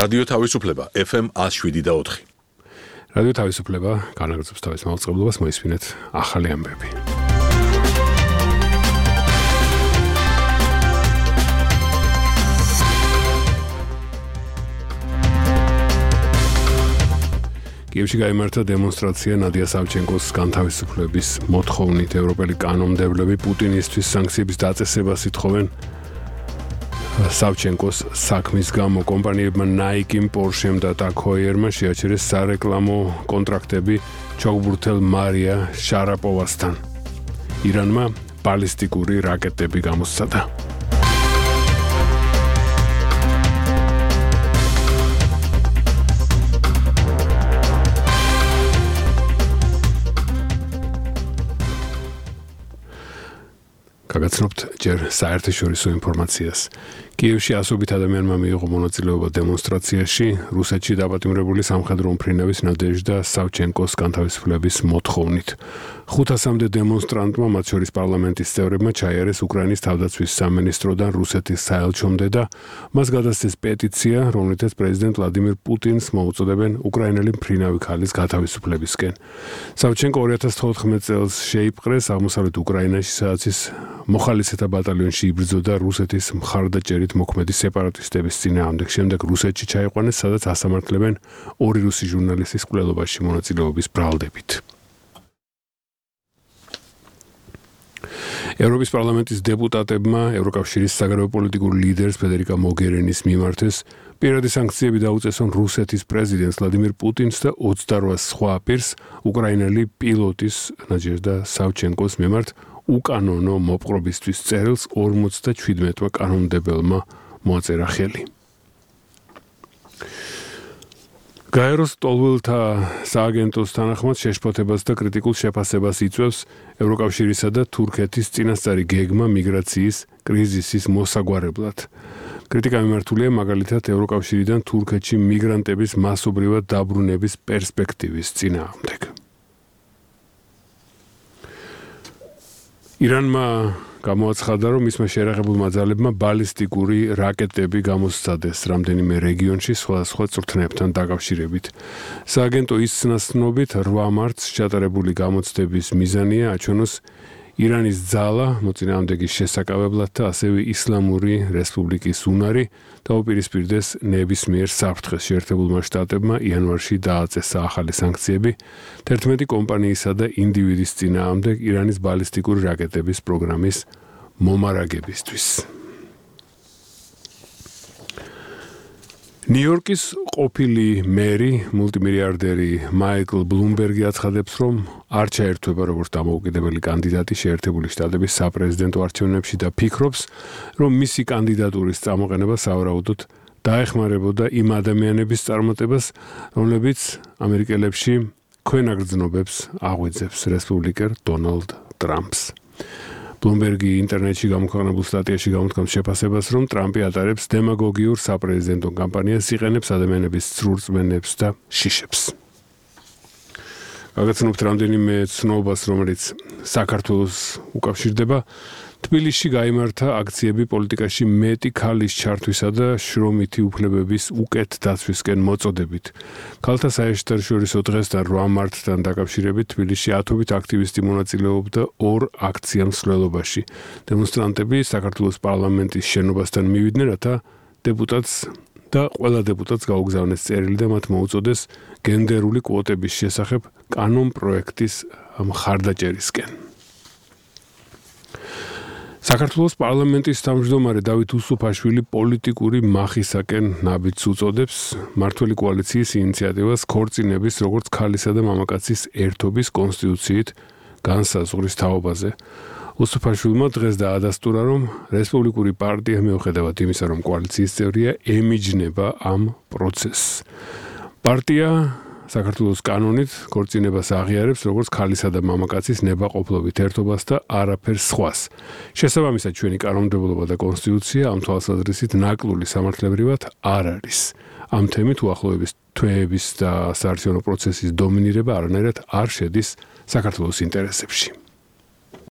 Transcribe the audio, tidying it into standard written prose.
რადიო თავისუფლება FM 107.4. რადიო თავისუფლება განაგრძობს თავის მაუწყებლობას, მოისმინეთ ახალი ამბები. კიევში გაიმართა დემონსტრაცია ნადია სავჩენკოს განთავისუფლების მოთხოვნით. ევროპელი კანონმდებლები პუტინისთვის სანქციების დაწესებას ითხოვენ. სავჩენკოს საქმის გამო კომპანიებმა Nike-მ, Porsche-მ და TAG Heuer-მ შეაჩერეს სარეკლამო კონტრაქტები ჩოგბურთელ მარია შარაპოვასთან. ირანმა ბალისტიკური რაკეტები გამოსცადა. გაგაცნობთ ჯერ საერთაშორისო ინფორმაციას. კიევში ასობით ადამიანმა მიიღო მონაწილეობა დემონსტრაციაში რუსეთში დაპატიმრებული სამხედრო უმფრინავის ნადეჟდა სავჩენკოს განთავისუფლების მოთხოვნით. 500-მდე დემონსტრანტმა, მათ შორის პარლამენტის წევრებმა ჩაიარეს უკრაინის თავდაცვის სამინისტროდან რუსეთის საელჩომდე და მას გადასცეს პეტიცია, რომლითაც პრეზიდენტ ვლადიმირ პუტინს მოუწოდებენ უკრაინელი მფრინავი ქალის გათავისუფლებისკენ. სავჩენკო 2014 წელს შეიპყრეს აღმოსავლეთ უკრაინაში, სადაც ის მოხალისეთა ბატალიონში იბრძოდა რუსეთის მხარდაჭერით მოქმედი სეპარატისტების წინააღმდეგ. შემდეგ რუსეთში ჩაიყვანეს, სადაც ასამართლებენ ორი რუსი ჟურნალისტის მკვლელობაში მონაწილეობის ბრალდებით. ევროპის პარლამენტის დეპუტატებმა ევროკავშირის საგარეო პოლიტიკურ ლიდერს ფედერიკა მოგერინის მიმართეს პირადი სანქციები დაუწესონ რუსეთის პრეზიდენტს ვლადიმირ პუტინს და 28 სხვა პირს უკრაინელი პილოტის ნაჯეჟდა სავჩენკოს მიმართ უკანონო მოპყრობისთვის წერილს 57-მა კანონმდებელმა მოაწერა ხელი. გაეროს ტოლველთა სააგენტოს თანახმად შეშფოთებას და კრიტიკულ შეფასებას იწვევს ევროკავშირისა და თურქეთის წინასწარი გეგმა მიგრაციის კრიზისის მოსაგვარებლად. კრიტიკა მიმართულია მაგალითად ევროკავშირიდან თურქეთში მიგრანტების მასობრივად დაბრუნების პერსპექტივის წინააღმდეგ. ირანმა გამოაცხადა, რომ მისმა შერაღებულმა ძალებმა ბალისტიკური რაკეტები გამოსცადეს რამდენიმე რეგიონში სხვადასხვა წვრთნებთან დაკავშირებით. სააგენტო ისცნას ცნობით 8 მარტს ჩატარებული გამოცდების მიზანია აჩვენოს ირანის ძალა მოწინააღმდეგის შესაკავებლად და ასევე ისლამური რესპუბლიკის უნარი დაუპირისპირდეს ნებისმიერ საფრთხეს. შეერთებულმა შტატებმა იანვარში დააწესა ახალი სანქციები 11 კომპანიისა და ინდივიდის წინააღმდეგ ირანის ბალისტიკური რაკეტების პროგრამის მომარაგებისთვის. ნიუ-იორკის ყოფილი მერი, მულტიმილიარდერი მაიკლ ბლუმბერგი აცხადებს, რომ არ ჩაერთვება როგორც დამოუკიდებელი კანდიდატი შეერთებული შტატების საპრეზიდენტო არჩევნებში და ფიქრობს, რომ მისი კანდიდატურის წამოყენება სავარაუდოდ დაეხმარებოდა იმ ადამიანების წარმატებას, რომლებიც ამერიკელებში ქვენაგრძნობებს აღვიძებს რესპუბლიკერ დონალდ ტრამპს. ბლუმბერგი ინტერნეტში გამოქვეყნებულ სტატიაში გამოთქვამს შეფასებას, რომ ტრამპი ატარებს დემაგოგიურ საპრეზიდენტო კამპანიას, იყენებს ადამიანების ცრურწმენებს და შიშებს. გაგაცნობთ რამდენიმე ცნობას, რომელიც საქართველოს უკავშირდება. თბილისში გაიმართა აქციები პოლიტიკაში მეტი ქალის ჩართვისა და შრომითი უფლებების უკეთ დაცვისკენ მოწოდებით. ქალთა საერთაშორისო დღესთან 8 მარტთან დაკავშირებით თბილისში 10-ობით აქტივისტი მონაწილეობდა 2 აქცია მსვლელობაში. დემონსტრანტები საქართველოს პარლამენტის შენობასთან მივიდნენ, რათა დეპუტატს და ყველა დეპუტატს გაუგზავნეს წერილი და მათ მოუწოდეს გენდერული კვოტების შესახებ კანონპროექტის მხარდაჭერისკენ. საქართველოს პარლამენტის თავმჯდომარე დავით უსუფაშვილი პოლიტიკური მახისაკენ ნაბიჯს უწოდებს მმართველი კოალიციის ინიციატივას ქორწინების როგორც ქალისა და მამაკაცის ერთობის კონსტიტუციით განსაზღვრის თაობაზე. უსუფაშვილმა დღეს დაადასტურა, რომ რესპუბლიკური პარტია მიუხედავად იმისა, რომ კოალიციის წევრია, ემიჯნება ამ პროცესს. პარტია საქართველოს კანონით ქორწინებას აღიარებს როგორც ქალისა და მამაკაცის ნებაყოფლობით ერთობას და არაფერს სხვას. შესაბამისად, ჩვენი კანონმდებლობა და კონსტიტუცია ამ თვალსაზრისით ნაკლული სამართლებრივად არ არის. ამ თემით უახლოების თვეების და საარჩევნო პროცესის დომინირება არანაირად არ შედის საქართველოს ინტერესებში.